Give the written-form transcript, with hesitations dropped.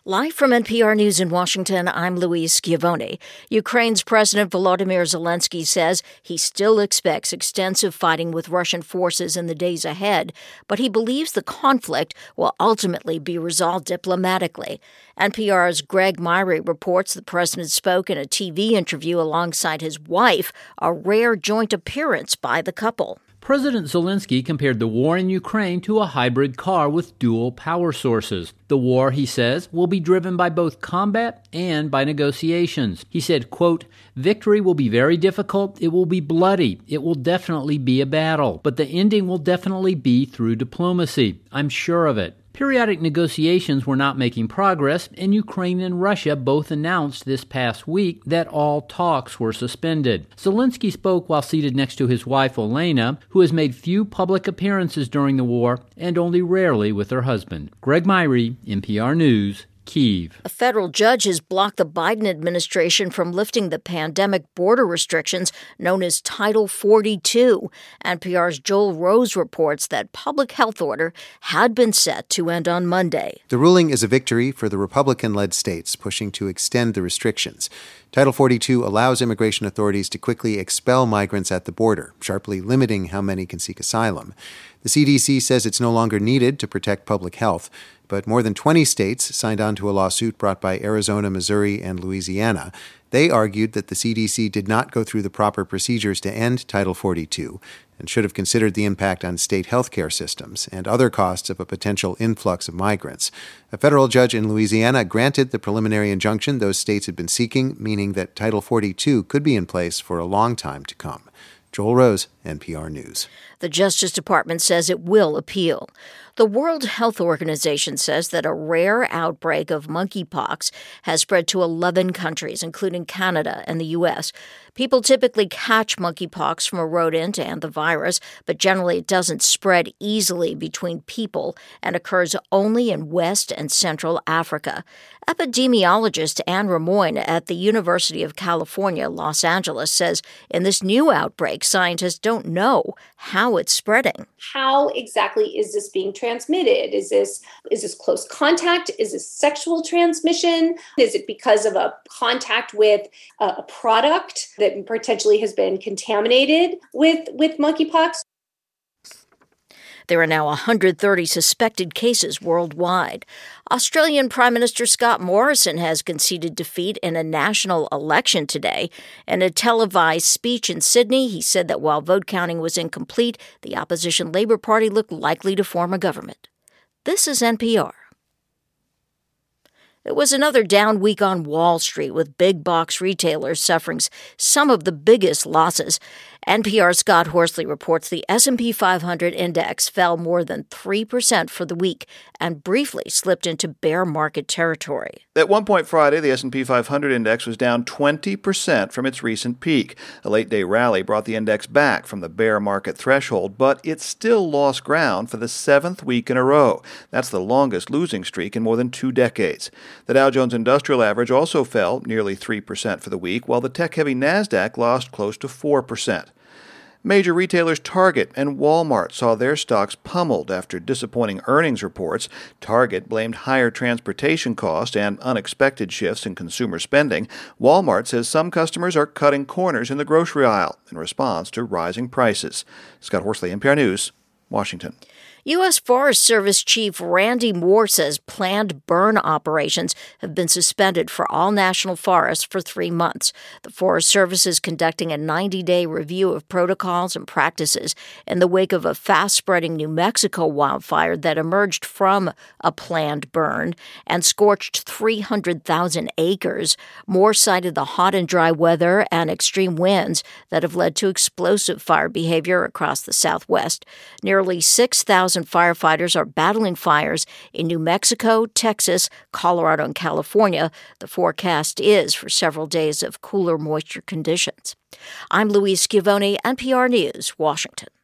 Live from NPR News in Washington, I'm Louise Schiavone. Ukraine's President Volodymyr Zelensky says he still expects extensive fighting with Russian forces in the days ahead, but he believes the conflict will ultimately be resolved diplomatically. NPR's Greg Myrie reports the president spoke in a TV interview alongside his wife, a rare joint appearance by the couple. President Zelensky compared the war in Ukraine to a hybrid car with dual power sources. The war, he says, will be driven by both combat and by negotiations. He said, quote, "Victory will be very difficult. It will be bloody. It will definitely be a battle. But the ending will definitely be through diplomacy. I'm sure of it." Periodic negotiations were not making progress, and Ukraine and Russia both announced this past week that all talks were suspended. Zelensky spoke while seated next to his wife, Olena, who has made few public appearances during the war and only rarely with her husband. Greg Myrie, NPR News, Kyiv. A federal judge has blocked the Biden administration from lifting the pandemic border restrictions known as Title 42. NPR's Joel Rose reports that public health order had been set to end on Monday. The ruling is a victory for the Republican-led states pushing to extend the restrictions. Title 42 allows immigration authorities to quickly expel migrants at the border, sharply limiting how many can seek asylum. The CDC says it's no longer needed to protect public health, but more than 20 states signed on to a lawsuit brought by Arizona, Missouri, and Louisiana. They argued that the CDC did not go through the proper procedures to end Title 42 and should have considered the impact on state healthcare systems and other costs of a potential influx of migrants. A federal judge in Louisiana granted the preliminary injunction those states had been seeking, meaning that Title 42 could be in place for a long time to come. Joel Rose, NPR News. The Justice Department says it will appeal. The World Health Organization says that a rare outbreak of monkeypox has spread to 11 countries, including Canada and the U.S. People typically catch monkeypox from a rodent and the virus, but generally it doesn't spread easily between people and occurs only in West and Central Africa. Epidemiologist Anne Ramoyne at the University of California, Los Angeles, says in this new outbreak, scientists don't know how it's spreading. How exactly is this being transmitted? Is this close contact? Is this sexual transmission? Is it because of a contact with a product that potentially has been contaminated with monkeypox? There are now 130 suspected cases worldwide. Australian Prime Minister Scott Morrison has conceded defeat in a national election today. In a televised speech in Sydney, he said that while vote counting was incomplete, the opposition Labour Party looked likely to form a government. This is NPR. It was another down week on Wall Street, with big box retailers suffering some of the biggest losses. NPR's Scott Horsley reports the S&P 500 index fell more than 3% for the week and briefly slipped into bear market territory. At one point Friday, the S&P 500 index was down 20% from its recent peak. A late-day rally brought the index back from the bear market threshold, but it still lost ground for the seventh week in a row. That's the longest losing streak in more than 2 decades. The Dow Jones Industrial Average also fell nearly 3% for the week, while the tech-heavy Nasdaq lost close to 4%. Major retailers Target and Walmart saw their stocks pummeled after disappointing earnings reports. Target blamed higher transportation costs and unexpected shifts in consumer spending. Walmart says some customers are cutting corners in the grocery aisle in response to rising prices. Scott Horsley, NPR News, Washington. U.S. Forest Service Chief Randy Moore says planned burn operations have been suspended for all national forests for 3 months. The Forest Service is conducting a 90-day review of protocols and practices in the wake of a fast-spreading New Mexico wildfire that emerged from a planned burn and scorched 300,000 acres. Moore cited the hot and dry weather and extreme winds that have led to explosive fire behavior across the Southwest. Nearly 6,000 firefighters are battling fires in New Mexico, Texas, Colorado, and California. The forecast is for several days of cooler moisture conditions. I'm Louise Schiavone, NPR News, Washington.